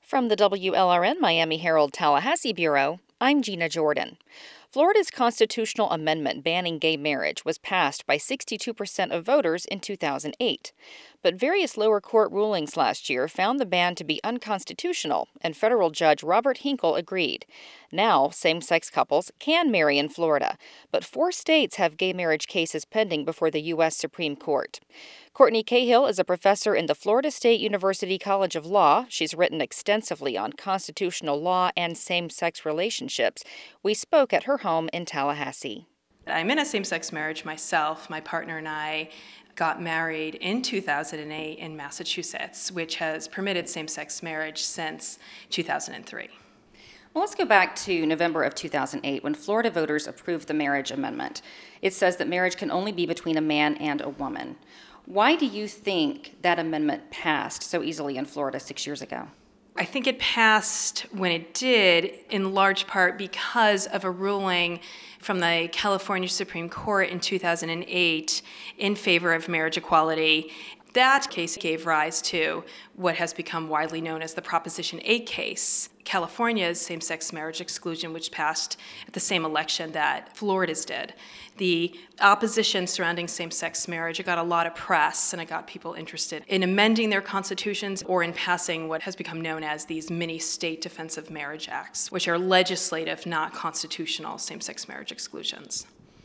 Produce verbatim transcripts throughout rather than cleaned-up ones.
From the W L R N Miami Herald Tallahassee Bureau, I'm Gina Jordan. Florida's constitutional amendment banning gay marriage was passed by sixty-two percent of voters in two thousand eight. But various lower court rulings last year found the ban to be unconstitutional, and federal judge Robert Hinkle agreed. Now, same-sex couples can marry in Florida, but four states have gay marriage cases pending before the U S Supreme Court. Courtney Cahill is a professor in the Florida State University College of Law. She's written extensively on constitutional law and same-sex relationships. We spoke at her home in Tallahassee. I'm in a same-sex marriage myself. My partner and I got married in two thousand eight in Massachusetts, which has permitted same-sex marriage since two thousand three. Well, let's go back to November of two thousand eight when Florida voters approved the marriage amendment. It says that marriage can only be between a man and a woman. Why do you think that amendment passed so easily in Florida six years ago? I think it passed when it did, in large part because of a ruling from the California Supreme Court in two thousand eight in favor of marriage equality. That case gave rise to what has become widely known as the Proposition eight case, California's same-sex marriage exclusion, which passed at the same election that Florida's did. The opposition surrounding same-sex marriage, it got a lot of press, and it got people interested in amending their constitutions or in passing what has become known as these mini-state defensive marriage acts, which are legislative, not constitutional same-sex marriage exclusions.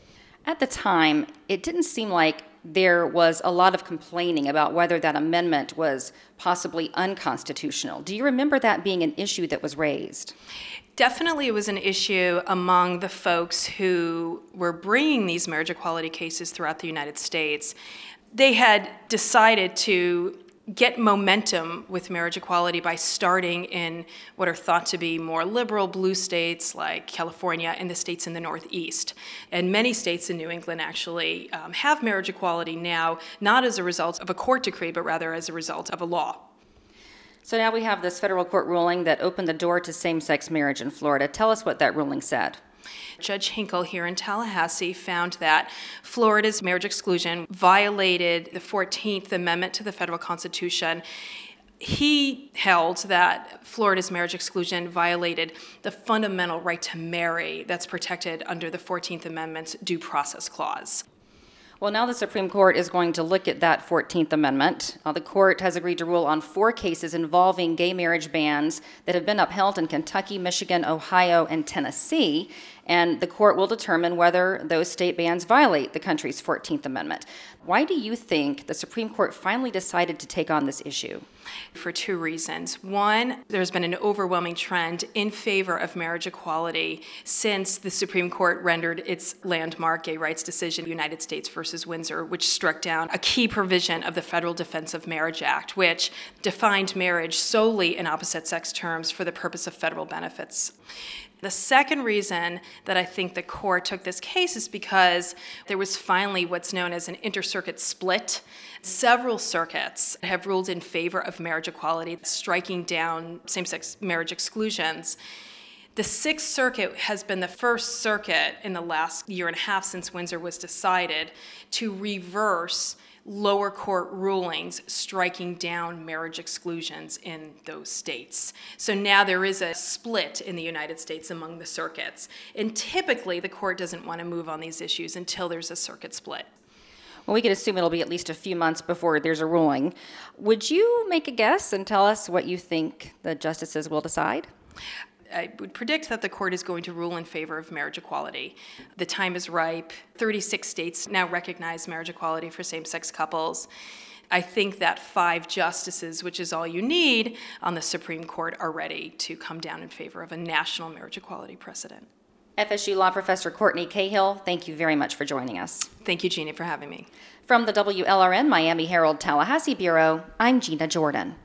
At the time, it didn't seem like there was a lot of complaining about whether that amendment was possibly unconstitutional. Do you remember that being an issue that was raised? Definitely it was an issue among the folks who were bringing these marriage equality cases throughout the United States. They had decided to get momentum with marriage equality by starting in what are thought to be more liberal blue states like California and the states in the Northeast. And many states in New England actually um, have marriage equality now, not as a result of a court decree, but rather as a result of a law. So now we have this federal court ruling that opened the door to same-sex marriage in Florida. Tell us what that ruling said. Judge Hinkle here in Tallahassee found that Florida's marriage exclusion violated the fourteenth Amendment to the federal Constitution. He held that Florida's marriage exclusion violated the fundamental right to marry that's protected under the fourteenth Amendment's Due Process Clause. Well, now the Supreme Court is going to look at that fourteenth Amendment. Uh, the court has agreed to rule on four cases involving gay marriage bans that have been upheld in Kentucky, Michigan, Ohio, and Tennessee. And the court will determine whether those state bans violate the country's fourteenth Amendment. Why do you think the Supreme Court finally decided to take on this issue? For two reasons. One, there's been an overwhelming trend in favor of marriage equality since the Supreme Court rendered its landmark gay rights decision, United States versus Windsor, which struck down a key provision of the Federal Defense of Marriage Act, which defined marriage solely in opposite-sex terms for the purpose of federal benefits. The second reason that I think the court took this case is because there was finally what's known as an inter-circuit split. Several circuits have ruled in favor of marriage equality, striking down same-sex marriage exclusions. The Sixth Circuit has been the first circuit in the last year and a half since Windsor was decided to reverse lower court rulings striking down marriage exclusions in those states. So now there is a split in the United States among the circuits. And typically the court doesn't want to move on these issues until there's a circuit split. Well, we can assume it'll be at least a few months before there's a ruling. Would you make a guess and tell us what you think the justices will decide? I would predict that the court is going to rule in favor of marriage equality. The time is ripe. thirty-six states now recognize marriage equality for same-sex couples. I think that five justices, which is all you need on the Supreme Court, are ready to come down in favor of a national marriage equality precedent. F S U law professor Courtney Cahill, thank you very much for joining us. Thank you, Gina, for having me. From the W L R N Miami Herald Tallahassee Bureau, I'm Gina Jordan.